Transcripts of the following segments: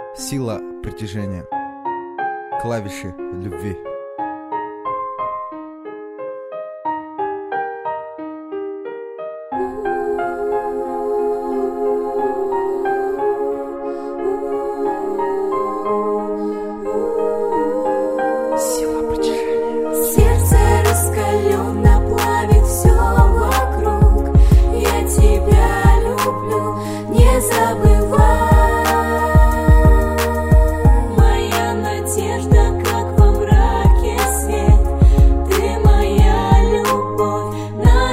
Сила притяжения. Клавиши любви. Сила притяжения. Сердце раскаленно плавит все вокруг. Я тебя люблю, не забывай. Моя надежда, как во мраке свет. Ты моя любовь на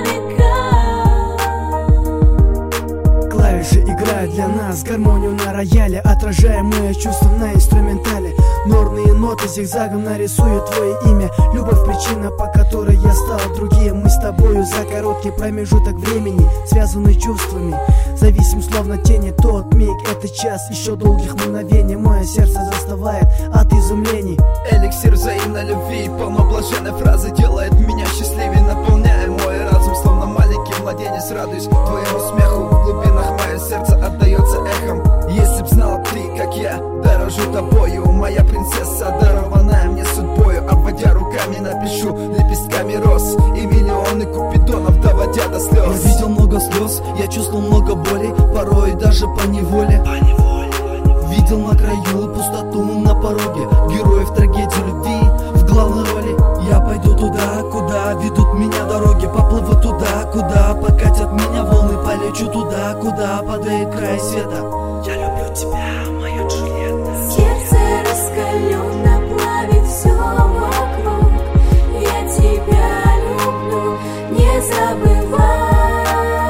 века. Клавиши играют для нас гармонию на рояле, отражая мои чувства на инструментале. Норные ноты зигзагом нарисуют твое имя. Любовь — причина, по которой я стал другим. Мы с тобою за короткий промежуток времени связаны чувствами, зависим словно тени. Тот миг — это час еще долгих мгновений. Мое сердце застывает от изумлений. Эликсир взаимной любви, полно блаженной фразы делает меня счастливее, наполняя мой разум, словно маленький младенец. Радуюсь твоему смеху, в глубинах мое сердце отдается эхом. Если б знала ты, как я дорожу тобою, моя принцесса, дарованная мне судьбою. Обводя руками напишу лепестками роз и миллионы купидонов, доводя до слез. Я видел много слез, я чувствовал много боли, порой даже по неволе. Видел на краю пустоту на пороге, героев трагедии любви в главной роли. Я пойду туда, куда ведут меня дороги, поплыву туда, куда покатят меня волны, полечу туда, куда падает край света. Я люблю тебя, моя Джульетта. Сердце раскаленно плавит все вокруг. Я тебя люблю, не забывай.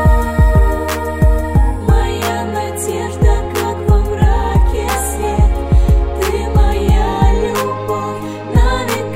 Моя надежда, как во мраке свет. Ты моя любовь на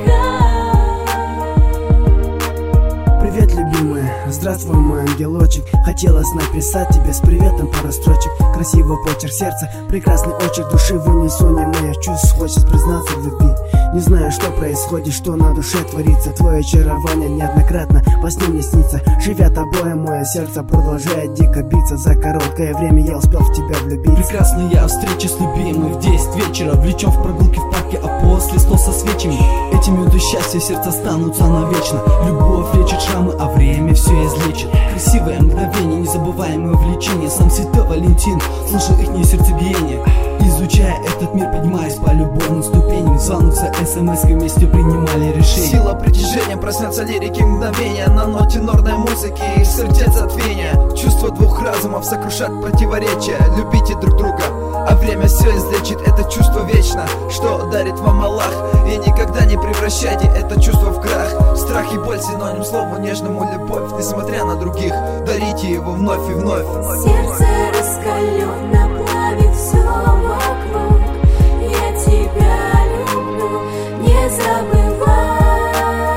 века. Привет, любимая, здравствуй, мой ангелочек. Хотелось написать тебе с приветом пару строчек. Красивый почерк сердца, прекрасный очерк души в унисоне моих чувств. Хочется признаться в любви. Не знаю, что происходит, что на душе творится. Твое очарование неоднократно во сне мне снится. Живя тобой, мое сердце продолжает дико биться. За короткое время я успел в тебя влюбиться. Прекрасная встреча с любимой в 10 вечера. Влечем в прогулки в парке, а после стол со свечами. Эти минуты счастья сердца останутся навечно. Любовь лечит шрамы, а время все излечит. Красивое мгновение, незабываемое влечение. Сам Святой Валентин, слышу их сердцебиение. Изучая этот мир, поднимаясь по любовным ступеням. Звонутся смс-кой, вместе принимали решение. Сила притяжения, проснется лирики мгновения. На ноте норной музыки их сердец забвения. Чувства двух разумов сокрушат противоречия. Любите друг друга, а время все излечит. Это чувство вечно, что дарит вам Аллах. И никогда не превращайте это чувство в крах. Страх и боль синоним слову нежному любовь. Несмотря на других, дарите его вновь и вновь. Сердце раскаленно плавит все вокруг. Я тебя люблю, не забывай.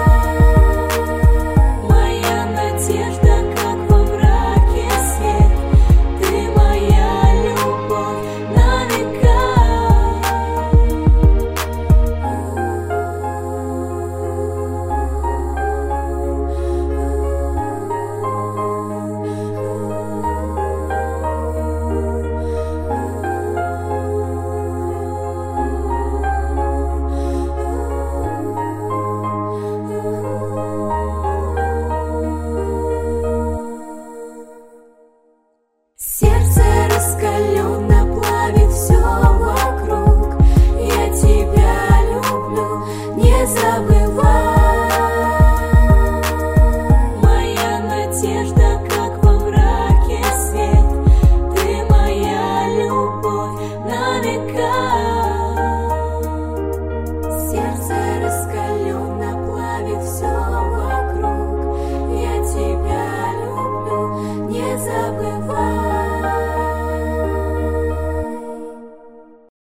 Моя надежда, как во мраке свет. Ты моя любовь на века. Сердце раскаленно плавит все вокруг. Я тебя люблю, не забывай. Моя надежда, как во мраке свет. Ты моя любовь на века.